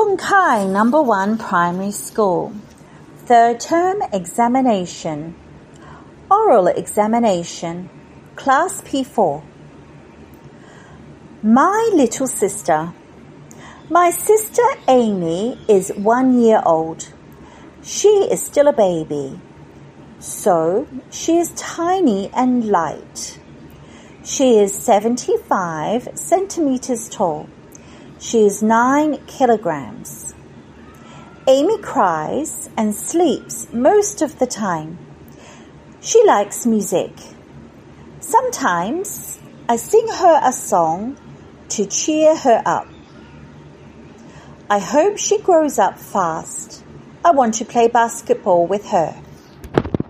Fung Kai Number 1 Primary School. Third term examination. Oral examination. Class P4. My little sister. My sister Amy is 1 year old. She is still a baby. So she is tiny and light. She is 75 centimeters tall. She is 9 kilograms. Amy cries and sleeps most of the time. She likes music. Sometimes I sing her a song to cheer her up. I hope she grows up fast. I want to play basketball with her.